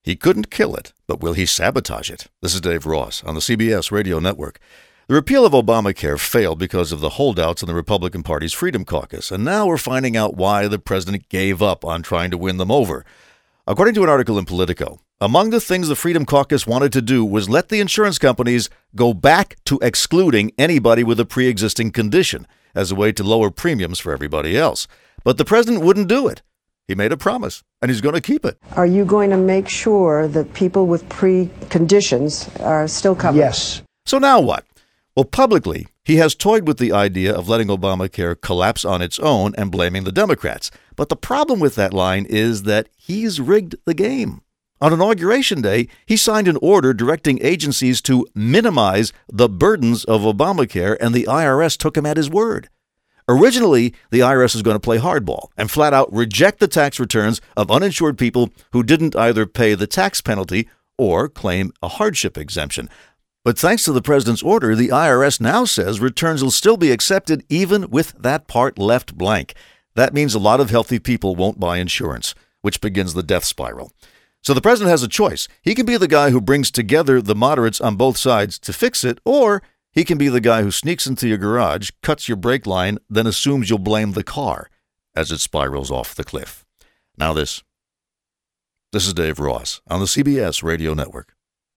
He couldn't kill it, but will he sabotage it? This is Dave Ross on the CBS Radio Network. The repeal of Obamacare failed because of the holdouts in the Republican Party's Freedom Caucus, and now we're finding out why the president gave up on trying to win them over. According to an article in Politico, among the things the Freedom Caucus wanted to do was let the insurance companies go back to excluding anybody with a pre-existing condition as a way to lower premiums for everybody else. But the president wouldn't do it. He made a promise, and he's going to keep it. Are you going to make sure that people with pre-conditions are still covered? Yes. So now what? Well, publicly, he has toyed with the idea of letting Obamacare collapse on its own and blaming the Democrats. But the problem with that line is that he's rigged the game. On Inauguration Day, he signed an order directing agencies to minimize the burdens of Obamacare, and the IRS took him at his word. Originally, the IRS is going to play hardball and flat out reject the tax returns of uninsured people who didn't either pay the tax penalty or claim a hardship exemption. But thanks to the president's order, the IRS now says returns will still be accepted even with that part left blank. That means a lot of healthy people won't buy insurance, which begins the death spiral. So the president has a choice. He can be the guy who brings together the moderates on both sides to fix it, or he can be the guy who sneaks into your garage, cuts your brake line, then assumes you'll blame the car as it spirals off the cliff. Now this is Dave Ross on the CBS Radio Network.